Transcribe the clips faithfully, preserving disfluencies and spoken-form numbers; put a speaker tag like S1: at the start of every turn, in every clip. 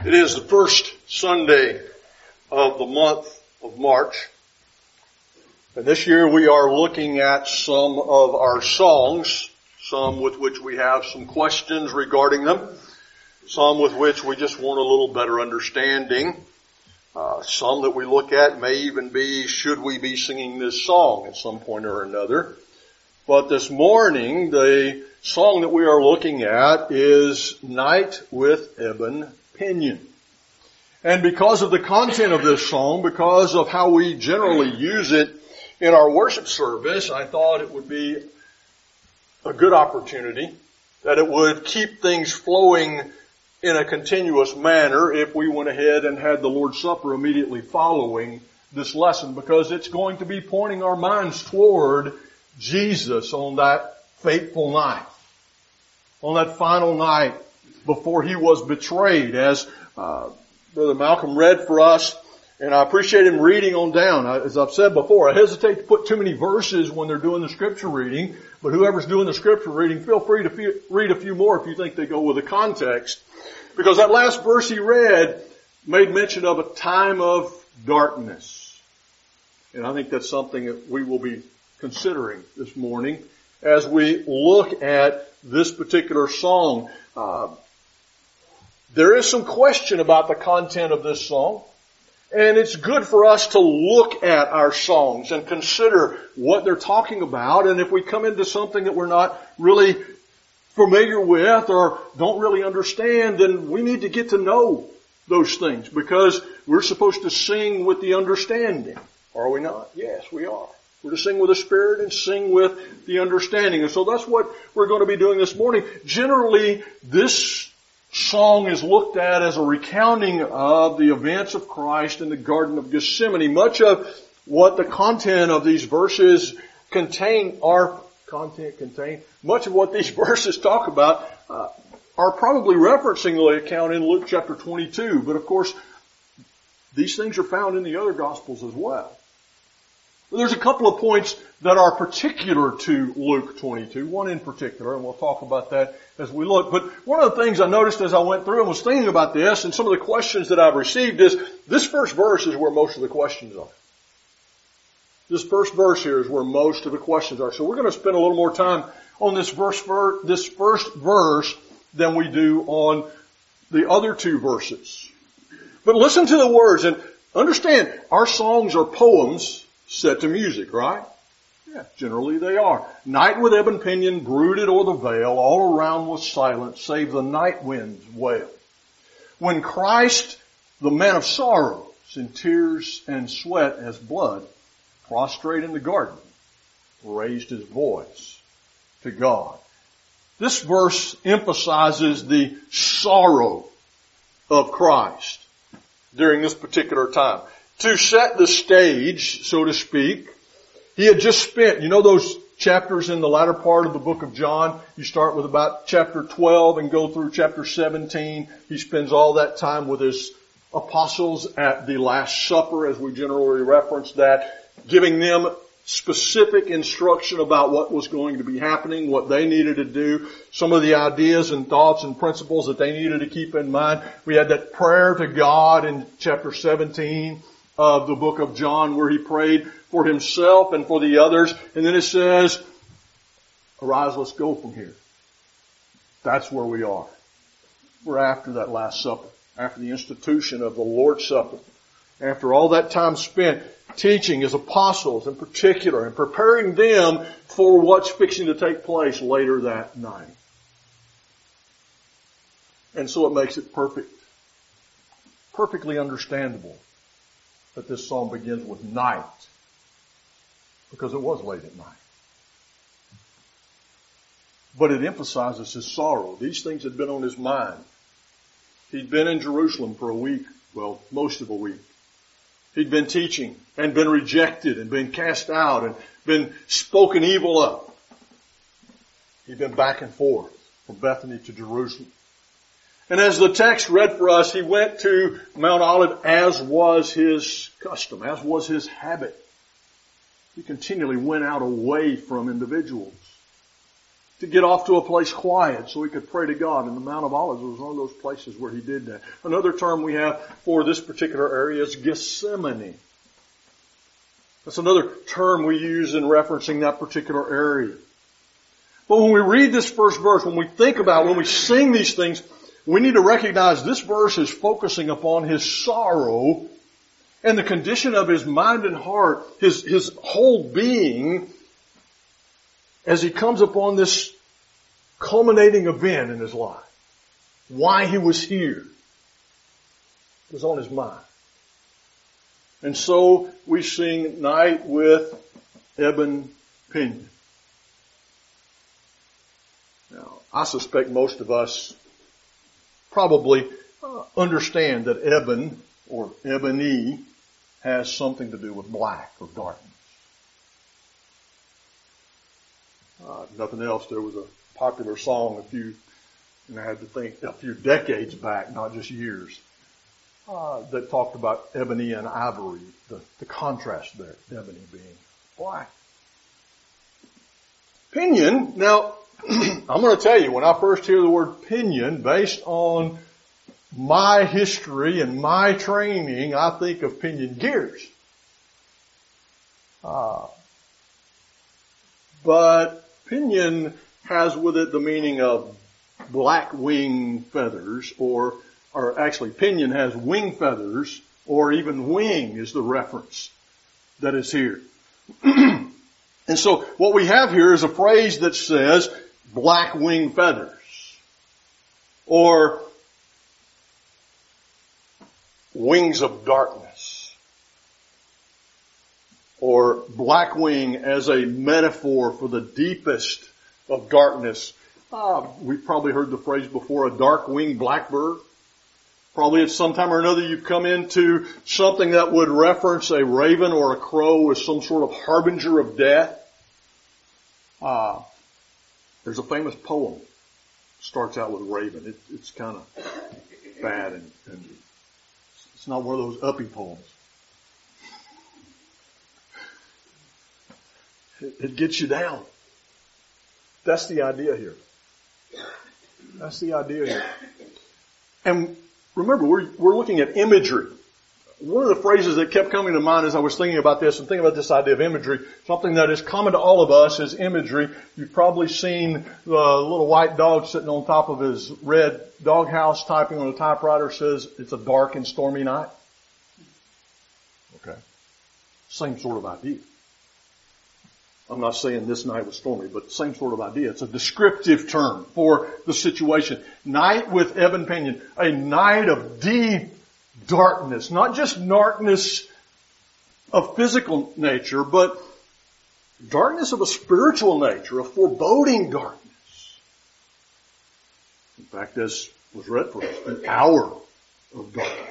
S1: It is the first Sunday of the month of March. And this year we are looking at some of our songs, some with which we have some questions regarding them, some with which we just want a little better understanding. Uh, some that we look at may even be, should we be singing this song at some point or another? But this morning, the song that we are looking at is Night with Ebon Pinion. And because of the content of this song, because of how we generally use it in our worship service, I thought it would be a good opportunity, that it would keep things flowing in a continuous manner if we went ahead and had the Lord's Supper immediately following this lesson, because it's going to be pointing our minds toward Jesus on that fateful night, on that final night before He was betrayed, as uh, Brother Malcolm read for us. And I appreciate him reading on down. As I've said before, I hesitate to put too many verses when they're doing the scripture reading, but whoever's doing the scripture reading, feel free to read a few more if you think they go with the context. Because that last verse he read made mention of a time of darkness. And I think that's something that we will be considering this morning as we look at this particular song. Uh, there is some question about the content of this song. And it's good for us to look at our songs and consider what they're talking about. And if we come into something that we're not really familiar with or don't really understand, then we need to get to know those things, because we're supposed to sing with the understanding. Are we not? Yes, we are. We're to sing with the Spirit and sing with the understanding. And so that's what we're going to be doing this morning. Generally, this song is looked at as a recounting of the events of Christ in the Garden of Gethsemane. Much of what the content of these verses contain, are content contain, much of what these verses talk about uh, are probably referencing the account in Luke chapter twenty-two. But of course, these things are found in the other Gospels as well. There's a couple of points that are particular to Luke twenty-two, one in particular, and we'll talk about that as we look. But one of the things I noticed as I went through and was thinking about this, and some of the questions that I've received, is this first verse is where most of the questions are. This first verse here is where most of the questions are. So we're going to spend a little more time on this verse, this first verse than we do on the other two verses. But listen to the words and understand, our songs are poems set to music, right? Yeah, generally they are. Night with ebon pinion brooded o'er the vale, all around was silent, save the night wind's wail. When Christ, the man of sorrows, in tears and sweat as blood, prostrate in the garden, raised his voice to God. This verse emphasizes the sorrow of Christ during this particular time. To set the stage, so to speak, he had just spent, you know those chapters in the latter part of the book of John? You start with about chapter twelve and go through chapter seventeen. He spends all that time with his apostles at the Last Supper, as we generally reference that, giving them specific instruction about what was going to be happening, what they needed to do, some of the ideas and thoughts and principles that they needed to keep in mind. We had that prayer to God in chapter seventeen of the book of John, where he prayed for himself and for the others. And then it says, arise, let's go from here. That's where we are. We're after that Last Supper, after the institution of the Lord's Supper, after all that time spent teaching his apostles in particular and preparing them for what's fixing to take place later that night. And so it makes it perfect, perfectly understandable that this psalm begins with night, because it was late at night. But it emphasizes his sorrow. These things had been on his mind. He'd been in Jerusalem for a week, well, most of a week. He'd been teaching and been rejected and been cast out and been spoken evil of. He'd been back and forth from Bethany to Jerusalem. And as the text read for us, he went to Mount Olive as was his custom, as was his habit. He continually went out away from individuals. to get off to a place quiet so he could pray to God. And the Mount of Olives was one of those places where he did that. Another term we have for this particular area is Gethsemane. That's another term we use in referencing that particular area. But when we read this first verse, when we think about, when we sing these things, we need to recognize this verse is focusing upon his sorrow and the condition of his mind and heart, his, his whole being, as he comes upon this culminating event in his life. Why he was here was on his mind. And so we sing Night with Eben Pinion. Now, I suspect most of us probably uh, understand that Eben or ebony has something to do with black or darkness. Uh, if nothing else, there was a popular song a few, and I had to think a few decades back, not just years, uh, that talked about ebony and ivory, the, the contrast there, ebony being black. Pinion, now, I'm going to tell you, when I first hear the word pinion, based on my history and my training, I think of pinion gears. Uh, but pinion has with it the meaning of black wing feathers, or, or actually pinion has wing feathers, or even wing is the reference that is here. And so what we have here is a phrase that says black wing feathers, or wings of darkness, or black wing as a metaphor for the deepest of darkness. Uh, we've probably heard the phrase before, a dark-winged blackbird. Probably at some time or another you've come into something that would reference a raven or a crow as some sort of harbinger of death. Uh, there's a famous poem. It starts out with a raven. It, it's kind of bad and, and it's not one of those uppy poems. It, it gets you down. That's the idea here. That's the idea here. And remember, we're, we're looking at imagery. One of the phrases that kept coming to mind as I was thinking about this and thinking about this idea of imagery, something that is common to all of us is imagery. You've probably seen the little white dog sitting on top of his red doghouse typing on a typewriter, says it's a dark and stormy night. Okay. Same sort of idea. I'm not saying this night was stormy, but same sort of idea. It's a descriptive term for the situation. Night with Eben Pinion. A night of deep darkness. Not just darkness of physical nature, but darkness of a spiritual nature, a foreboding darkness. In fact, as was read for us, an hour of darkness.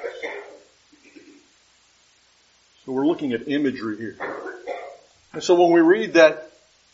S1: So we're looking at imagery here. And so when we read that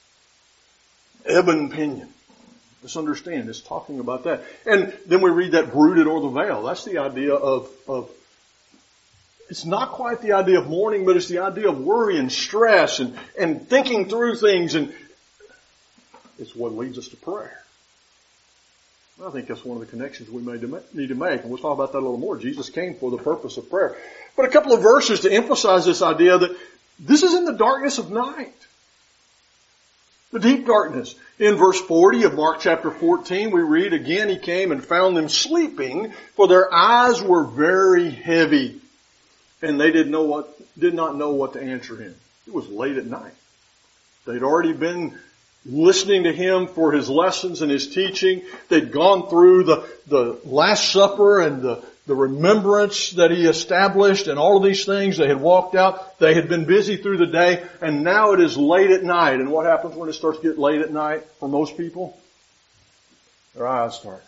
S1: Eben Pinion, let's understand it's talking about that. And then we read that brooded o'er the veil. That's the idea of, of, it's not quite the idea of mourning, but it's the idea of worry and stress and, and thinking through things, and it's what leads us to prayer. I think that's one of the connections we may need to make, and we'll talk about that a little more. Jesus came for the purpose of prayer. But a couple of verses to emphasize this idea that this is in the darkness of night. The deep darkness. In verse forty of Mark chapter fourteen, we read, again, he came and found them sleeping, for their eyes were very heavy, and they did know what, did not know what to answer him. It was late at night. They'd already been listening to him for his lessons and his teaching. They'd gone through the, the Last Supper and the, the remembrance that he established and all of these things. They had walked out. They had been busy through the day, and now it is late at night. And what happens when it starts to get late at night for most people? Their eyes start.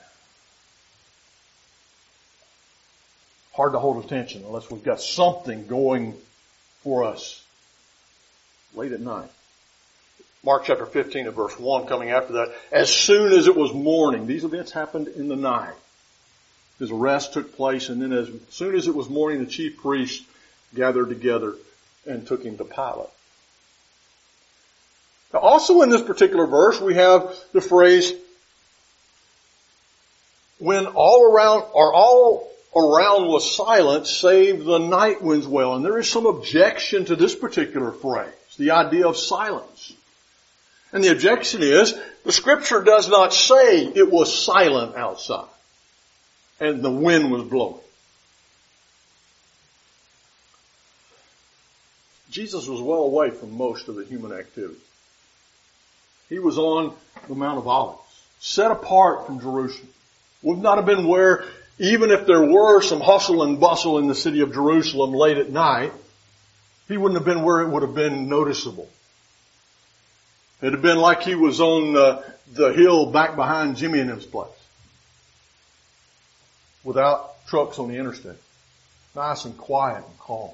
S1: Hard to hold attention unless we've got something going for us late at night. Mark chapter fifteen and verse one coming after that. As soon as it was morning, these events happened in the night. His arrest took place, and then as soon as it was morning, the chief priests gathered together and took him to Pilate. Now, also in this particular verse, we have the phrase, when all around, or all around was silent, save the night winds wail. And there is some objection to this particular phrase, the idea of silence. And the objection is, the Scripture does not say it was silent outside and the wind was blowing. Jesus was well away from most of the human activity. He was on the Mount of Olives, set apart from Jerusalem. Would not have been where, even if there were some hustle and bustle in the city of Jerusalem late at night, he wouldn't have been where it would have been noticeable. It'd have been like he was on uh, the hill back behind Jimmy and him's place, without trucks on the interstate. Nice and quiet and calm.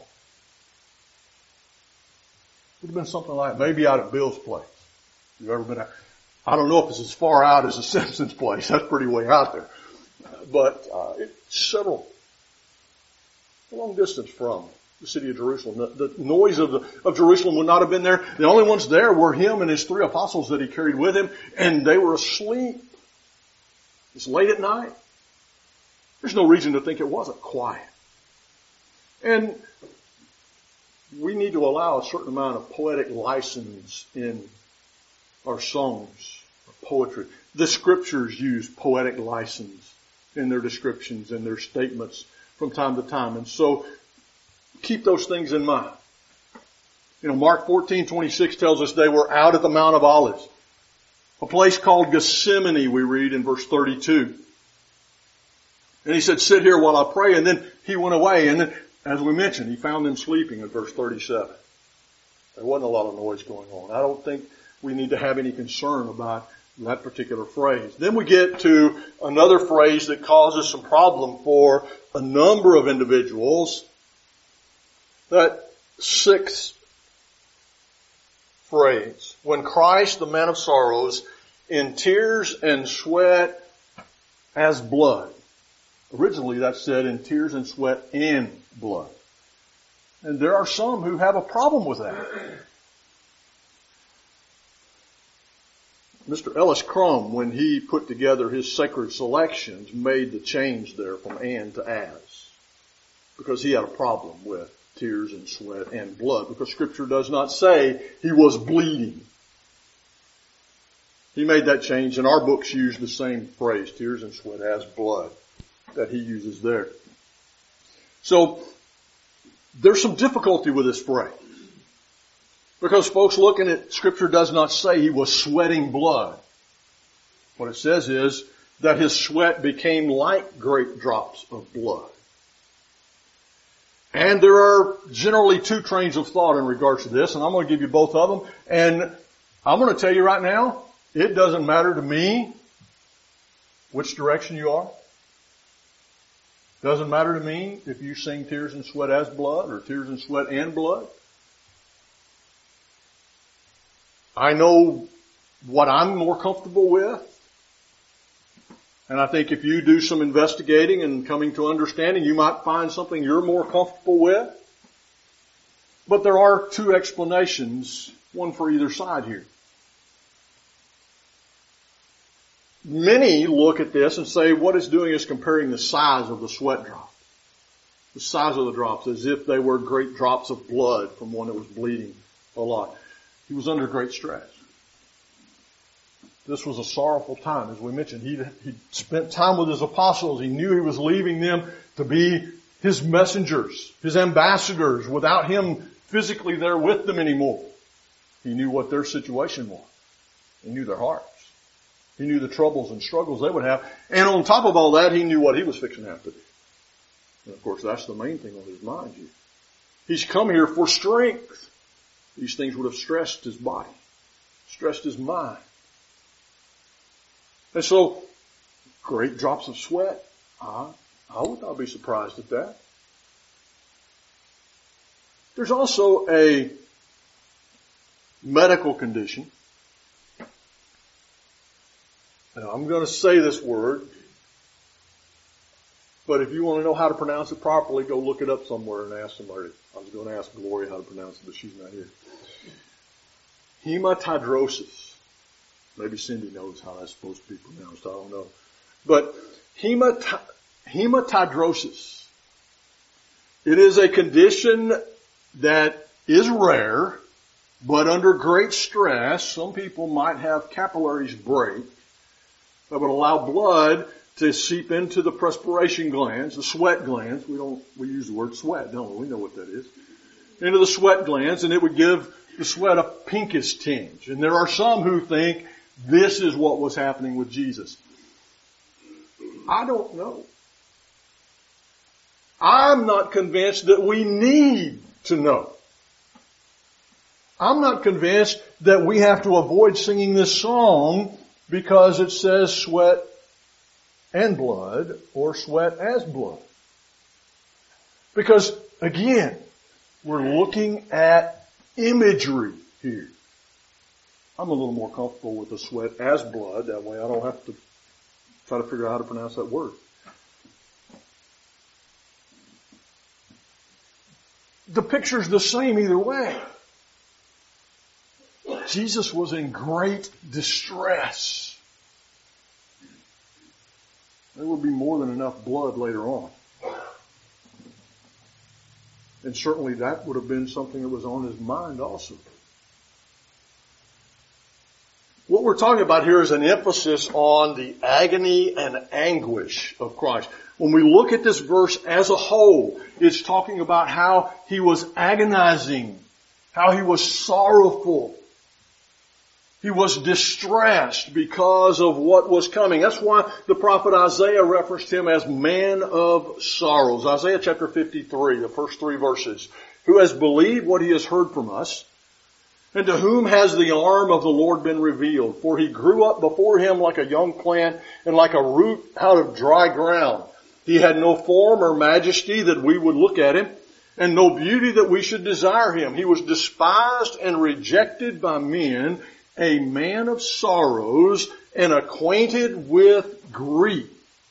S1: Would have been something like maybe out at Bill's place. You've ever been out? I don't know if it's as far out as the Simpsons' place. That's pretty way out there. But uh, it's several, a long distance from the city of Jerusalem. The, the noise of, the, of Jerusalem would not have been there. The only ones there were him and his three apostles that he carried with him, and they were asleep. It's late at night. There's no reason to think it wasn't quiet. And we need to allow a certain amount of poetic license in our songs, our poetry. The Scriptures use poetic license in their descriptions and their statements from time to time. And so keep those things in mind. You know, Mark fourteen twenty-six tells us they were out at the Mount of Olives. A place called Gethsemane, we read in verse thirty-two. And he said, sit here while I pray. And then he went away. And then, as we mentioned, he found them sleeping in verse thirty-seven. There wasn't a lot of noise going on. I don't think we need to have any concern about that particular phrase. Then we get to another phrase that causes some problem for a number of individuals. That sixth phrase, when Christ, the man of sorrows, in tears and sweat as blood. Originally that said in tears and sweat and blood. And there are some who have a problem with that. Mister Ellis Crum, when he put together his sacred selections, made the change there from and to as. Because he had a problem with tears and sweat and blood. Because Scripture does not say he was bleeding. He made that change, and our books use the same phrase, tears and sweat as blood, that he uses there. So, there's some difficulty with this phrase. Because folks, looking at Scripture does not say he was sweating blood. What it says is that his sweat became like great drops of blood. And there are generally two trains of thought in regards to this, and I'm going to give you both of them. And I'm going to tell you right now, it doesn't matter to me which direction you are. Doesn't matter to me if you sing tears and sweat as blood or tears and sweat and blood. I know what I'm more comfortable with. And I think if you do some investigating and coming to understanding, you might find something you're more comfortable with. But there are two explanations, one for either side here. Many look at this and say what it's doing is comparing the size of the sweat drops. The size of the drops as if they were great drops of blood from one that was bleeding a lot. He was under great stress. This was a sorrowful time, as we mentioned. He he spent time with his apostles. He knew he was leaving them to be his messengers, his ambassadors, without him physically there with them anymore. He knew what their situation was. He knew their hearts. He knew the troubles and struggles they would have. And on top of all that, he knew what he was fixing to have to do. And of course, that's the main thing on his mind here. He's come here for strength. These things would have stressed his body, stressed his mind. And so, great drops of sweat. I, I would not be surprised at that. There's also a medical condition. Now, I'm going to say this word, but if you want to know how to pronounce it properly, go look it up somewhere and ask somebody. I was going to ask Gloria how to pronounce it, but she's not here. hematidrosis. Maybe Cindy knows how that's supposed to be pronounced. I don't know. But hemati- hematidrosis. It is a condition that is rare, but under great stress, some people might have capillaries break that would allow blood to seep into the perspiration glands, the sweat glands. We don't, we use the word sweat, don't we? We know what that is. Into the sweat glands, and it would give the sweat a pinkish tinge. And there are some who think this is what was happening with Jesus. I don't know. I'm not convinced that we need to know. I'm not convinced that we have to avoid singing this song because it says sweat and blood or sweat as blood. Because, again, we're looking at imagery here. I'm a little more comfortable with the sweat as blood. That way I don't have to try to figure out how to pronounce that word. The picture's the same either way. Jesus was in great distress. There would be more than enough blood later on. And certainly that would have been something that was on his mind also. What we're talking about here is an emphasis on the agony and anguish of Christ. When we look at this verse as a whole, it's talking about how he was agonizing, how he was sorrowful. He was distressed because of what was coming. That's why the prophet Isaiah referenced him as man of sorrows. Isaiah chapter fifty-three, the first three verses. Who has believed what he has heard from us? And to whom has the arm of the Lord been revealed? For he grew up before him like a young plant and like a root out of dry ground. He had no form or majesty that we would look at him, and no beauty that we should desire him. He was despised and rejected by men, a man of sorrows and acquainted with grief.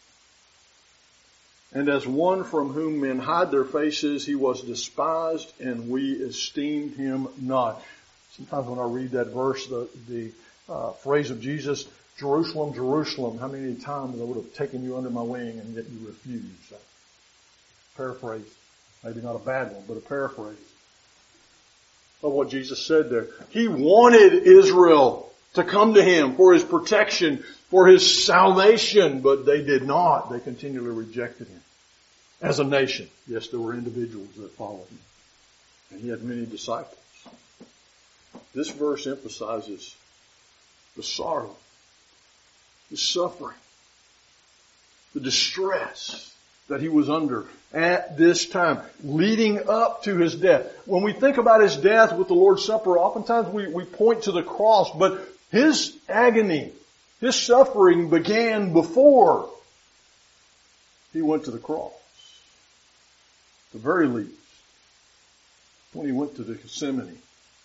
S1: And as one from whom men hide their faces, he was despised and we esteemed him not. Sometimes when I read that verse, the, the uh, phrase of Jesus, Jerusalem, Jerusalem, how many times I would have taken you under my wing and yet you refused. So, paraphrase. Maybe not a bad one, but a paraphrase of what Jesus said there. He wanted Israel to come to him for his protection, for his salvation, but they did not. They continually rejected him as a nation. Yes, there were individuals that followed him, and he had many disciples. This verse emphasizes the sorrow, the suffering, the distress that he was under at this time, leading up to his death. When we think about his death with the Lord's Supper, oftentimes we, we point to the cross, but his agony, his suffering began before he went to the cross. At the very least, when he went to the Gethsemane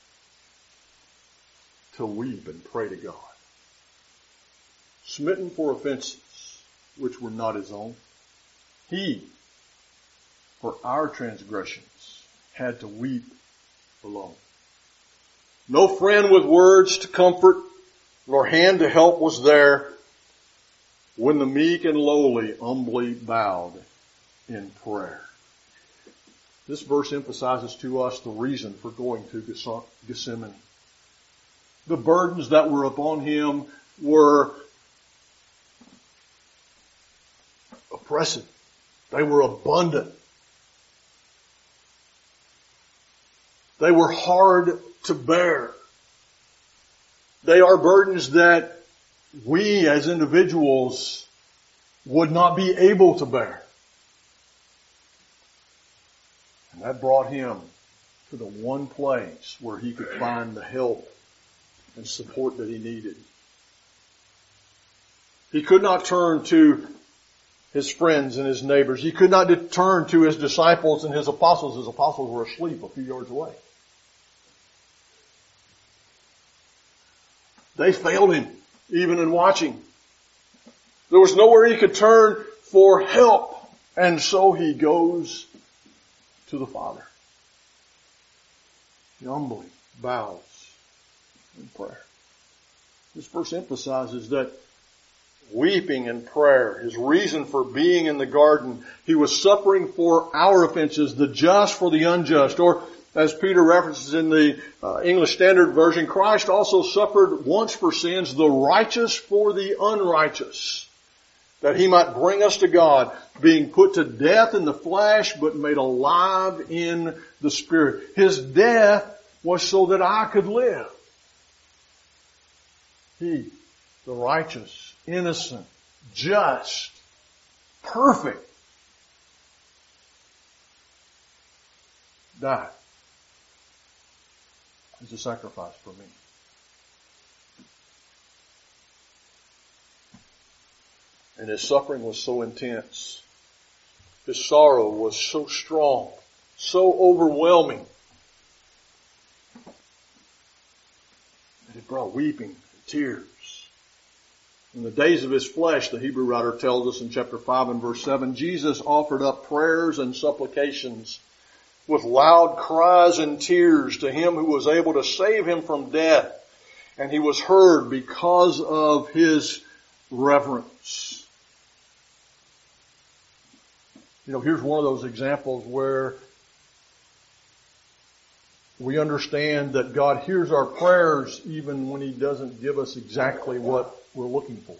S1: to weep and pray to God. Smitten for offenses which were not his own. He, for our transgressions, had to weep alone. No friend with words to comfort, nor hand to help was there, when the meek and lowly humbly bowed in prayer. This verse emphasizes to us the reason for going to Gethsemane. The burdens that were upon him were oppressive. They were abundant. They were hard to bear. They are burdens that we as individuals would not be able to bear. And that brought him to the one place where he could find the help and support that he needed. He could not turn to his friends and his neighbors. He could not turn to his disciples and his apostles. His apostles were asleep a few yards away. They failed him, even in watching. There was nowhere he could turn for help. And so he goes to the Father. He humbly bows in prayer. This verse emphasizes that weeping in prayer, his reason for being in the garden, he was suffering for our offenses, the just for the unjust. Or, as Peter references in the uh, English Standard Version, Christ also suffered once for sins, the righteous for the unrighteous, that he might bring us to God, being put to death in the flesh, but made alive in the Spirit. His death was so that I could live. He, the righteous, innocent, just, perfect, died as a sacrifice for me. And his suffering was so intense. His sorrow was so strong, so overwhelming, that it brought weeping and tears. In the days of his flesh, the Hebrew writer tells us in chapter five and verse seven, Jesus offered up prayers and supplications with loud cries and tears to him who was able to save him from death. And he was heard because of his reverence. You know, here's one of those examples where we understand that God hears our prayers even when he doesn't give us exactly what we're looking for.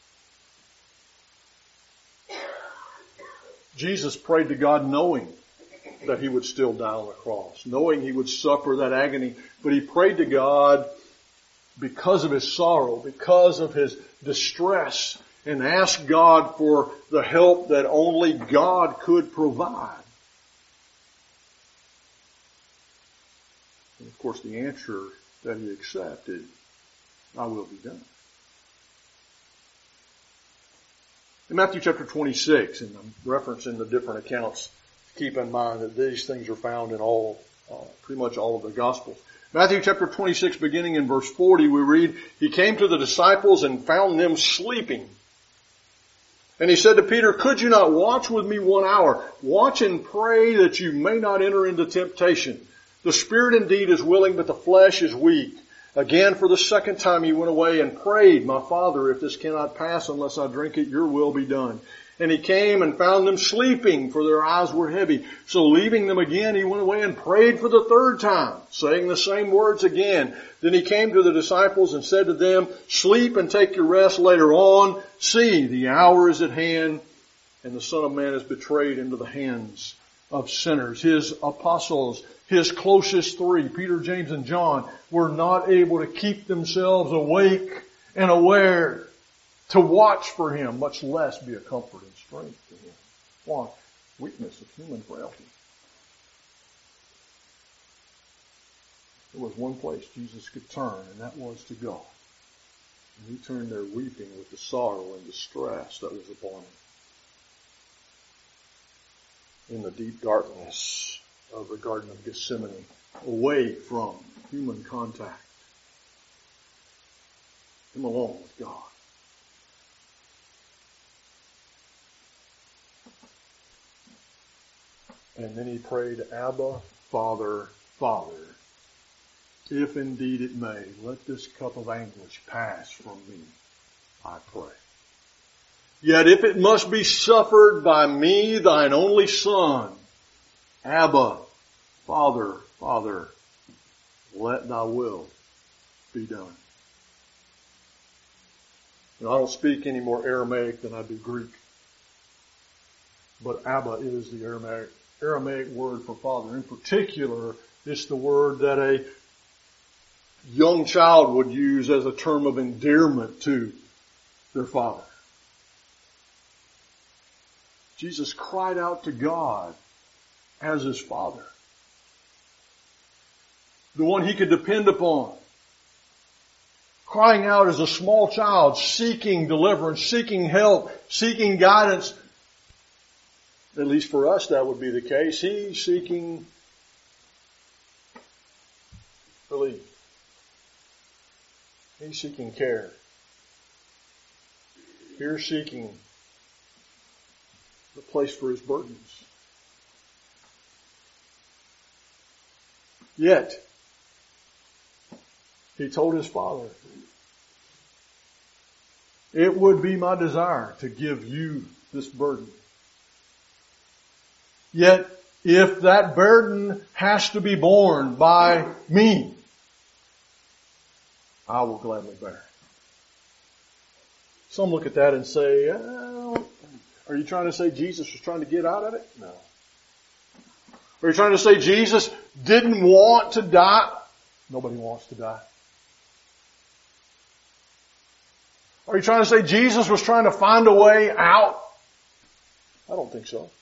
S1: Jesus prayed to God knowing that he would still die on the cross, knowing he would suffer that agony, but he prayed to God because of his sorrow, because of his distress, and asked God for the help that only God could provide. And of course, the answer that he accepted, "Thy will be done." In Matthew chapter twenty-six, and I'm referencing the different accounts, keep in mind that these things are found in all, uh, pretty much all of the Gospels. Matthew chapter twenty-six, beginning in verse forty, we read, "He came to the disciples and found them sleeping. And he said to Peter, 'Could you not watch with me one hour? Watch and pray that you may not enter into temptation. The spirit indeed is willing, but the flesh is weak.' Again, for the second time he went away and prayed, 'My Father, if this cannot pass unless I drink it, your will be done.' And he came and found them sleeping, for their eyes were heavy. So leaving them again, he went away and prayed for the third time, saying the same words again. Then he came to the disciples and said to them, 'Sleep and take your rest later on. See, the hour is at hand, and the Son of Man is betrayed into the hands of sinners.'" His apostles, his closest three, Peter, James, and John, were not able to keep themselves awake and aware to watch for him, much less be a comfort and strength to him. Why? Weakness of human frailty. There was one place Jesus could turn, and that was to God. And he turned there weeping with the sorrow and distress that was upon him. In the deep darkness of the Garden of Gethsemane, away from human contact. Him alone with God. And then he prayed, "Abba, Father, Father, if indeed it may, let this cup of anguish pass from me, I pray. Yet if it must be suffered by me, thine only Son, Abba, Father, Father, let thy will be done." And I don't speak any more Aramaic than I do Greek. But Abba is the Aramaic Aramaic word for father. In particular, it's the word that a young child would use as a term of endearment to their father. Jesus cried out to God as his Father, the one he could depend upon. Crying out as a small child, seeking deliverance, seeking help, seeking guidance. At least for us that would be the case. He's seeking relief. He's seeking care. You're seeking the place for his burdens. Yet, He told his Father, it would be my desire to give you this burden. Yet, if that burden has to be borne by me, I will gladly bear it. Some look at that and say, oh, are you trying to say Jesus was trying to get out of it? No. Are you trying to say Jesus didn't want to die? Nobody wants to die. Are you trying to say Jesus was trying to find a way out? I don't think so.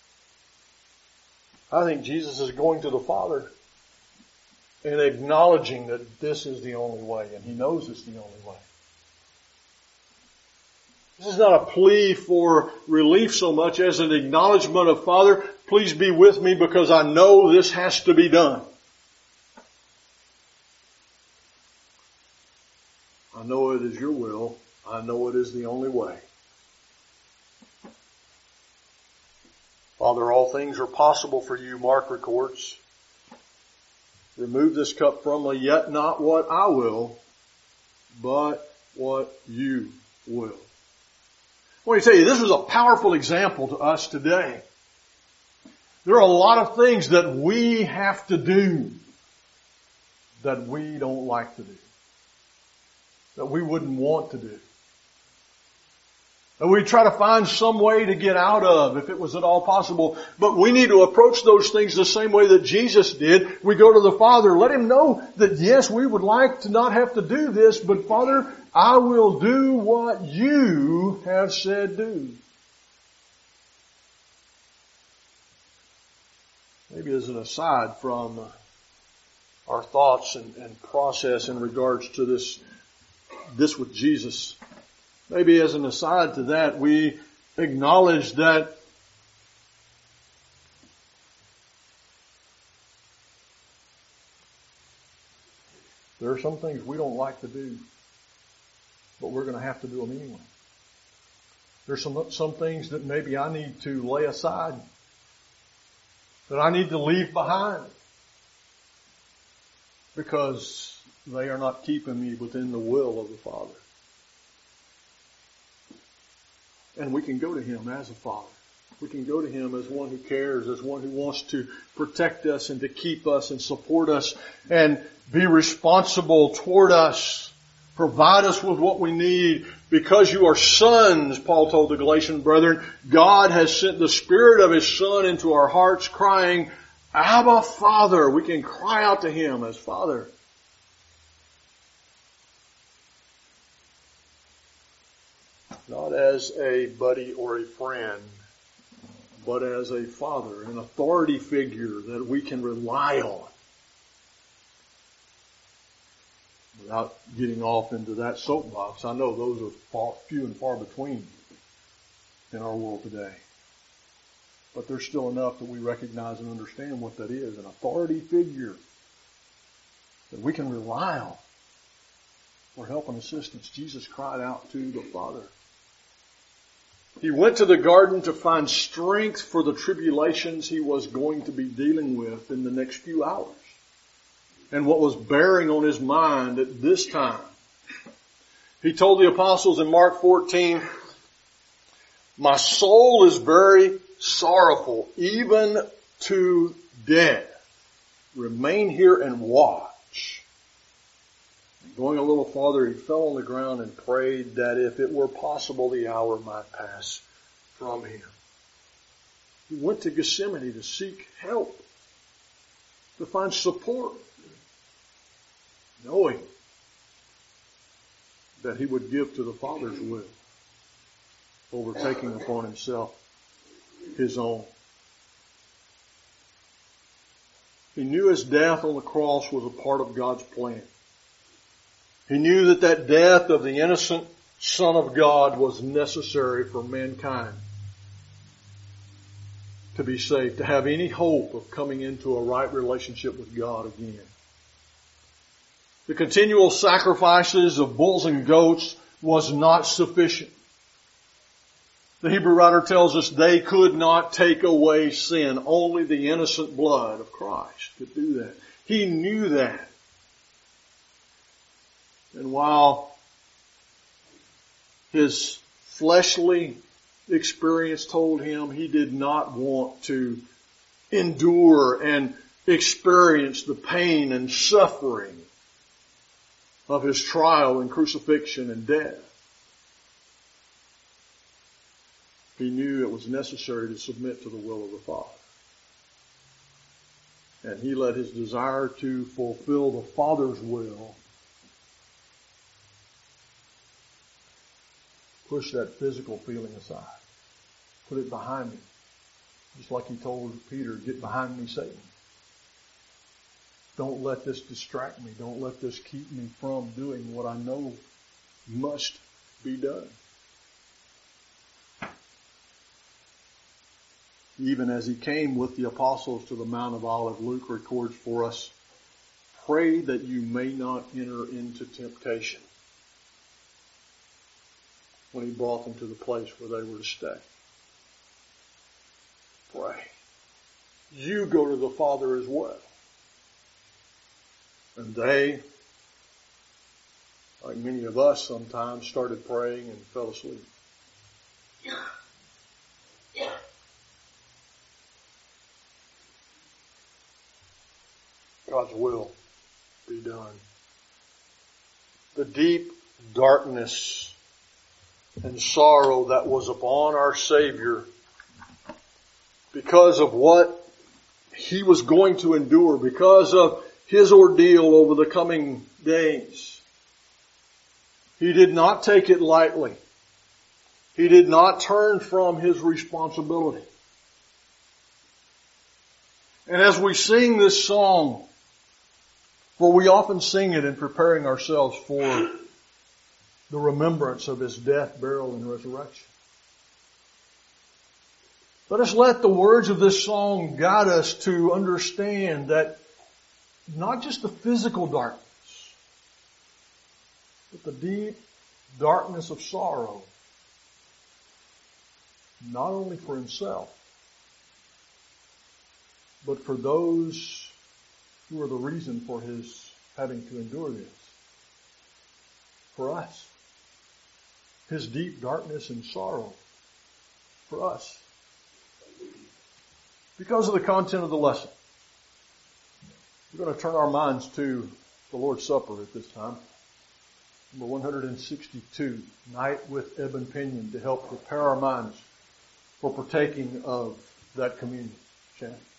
S1: I think Jesus is going to the Father and acknowledging that this is the only way, and He knows it's the only way. This is not a plea for relief so much as an acknowledgement of, Father, please be with me because I know this has to be done. I know it is your will. I know it is the only way. Father, all things are possible for you, Mark records. Remove this cup from me, yet not what I will, but what you will. I want to tell you, this is a powerful example to us today. There are a lot of things that we have to do that we don't like to do, that we wouldn't want to do. And we try to find some way to get out of, if it was at all possible. But we need to approach those things the same way that Jesus did. We go to the Father, let Him know that yes, we would like to not have to do this, but Father, I will do what you have said do. Maybe as an aside from our thoughts and, and process in regards to this, this with Jesus, maybe as an aside to that, we acknowledge that there are some things we don't like to do, but we're going to have to do them anyway. There's some, some things that maybe I need to lay aside, that I need to leave behind, because they are not keeping me within the will of the Father. And we can go to Him as a Father. We can go to Him as one who cares, as one who wants to protect us and to keep us and support us and be responsible toward us. Provide us with what we need. Because you are sons, Paul told the Galatian brethren, God has sent the Spirit of His Son into our hearts crying, Abba, Father. We can cry out to Him as Father. Not as a buddy or a friend, but as a father, an authority figure that we can rely on. Without getting off into that soapbox, I know those are far, few and far between in our world today. But there's still enough that we recognize and understand what that is, an authority figure that we can rely on for help and assistance. Jesus cried out to the Father. He went to the garden to find strength for the tribulations He was going to be dealing with in the next few hours. And what was bearing on His mind at this time. He told the apostles in Mark fourteen, my soul is very sorrowful, even to death. Remain here and watch. Going a little farther, He fell on the ground and prayed that if it were possible, the hour might pass from Him. He went to Gethsemane to seek help, to find support, knowing that He would give to the Father's will, overtaking upon Himself His own. He knew His death on the cross was a part of God's plan. He knew that that death of the innocent Son of God was necessary for mankind to be saved, to have any hope of coming into a right relationship with God again. The continual sacrifices of bulls and goats was not sufficient. The Hebrew writer tells us they could not take away sin. Only the innocent blood of Christ could do that. He knew that. And while his fleshly experience told him he did not want to endure and experience the pain and suffering of his trial and crucifixion and death, he knew it was necessary to submit to the will of the Father. And he let his desire to fulfill the Father's will push that physical feeling aside. Put it behind me. Just like he told Peter, get behind me, Satan. Don't let this distract me. Don't let this keep me from doing what I know must be done. Even as he came with the apostles to the Mount of Olives, Luke records for us, pray that you may not enter into temptation, when he brought them to the place where they were to stay. Pray. You go to the Father as well. And they, like many of us sometimes, started praying and fell asleep. God's will be done. The deep darkness and sorrow that was upon our Savior because of what he was going to endure, because of his ordeal over the coming days. He did not take it lightly. He did not turn from his responsibility. And as we sing this song, for we often sing it in preparing ourselves for the remembrance of his death, burial, and resurrection. Let us let the words of this song guide us to understand that not just the physical darkness, but the deep darkness of sorrow, not only for himself, but for those who are the reason for his having to endure this. For us. His deep darkness and sorrow for us. Because of the content of the lesson, we're going to turn our minds to the Lord's Supper at this time. Number one hundred sixty-two, Night with Eben Pinion, to help prepare our minds for partaking of that communion. Shannon.